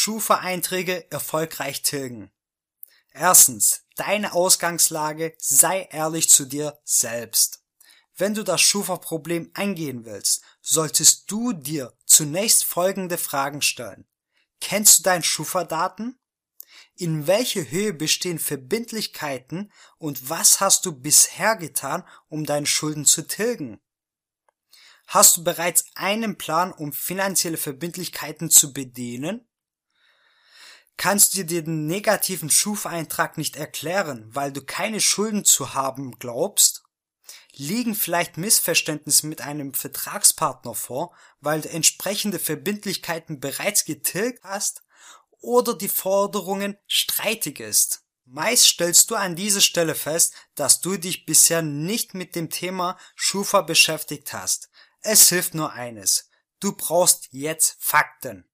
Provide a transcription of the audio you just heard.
Schufa-Einträge erfolgreich tilgen. Erstens, deine Ausgangslage, sei ehrlich zu dir selbst. Wenn du das Schufa-Problem angehen willst, solltest du dir zunächst folgende Fragen stellen. Kennst du deine Schufa-Daten? In welcher Höhe bestehen Verbindlichkeiten und was hast du bisher getan, um deine Schulden zu tilgen? Hast du bereits einen Plan, um finanzielle Verbindlichkeiten zu bedienen? Kannst du dir den negativen Schufa-Eintrag nicht erklären, weil du keine Schulden zu haben glaubst? Liegen vielleicht Missverständnisse mit einem Vertragspartner vor, weil du entsprechende Verbindlichkeiten bereits getilgt hast oder die Forderungen streitig ist? Meist stellst du an dieser Stelle fest, dass du dich bisher nicht mit dem Thema Schufa beschäftigt hast. Es hilft nur eines. Du brauchst jetzt Fakten.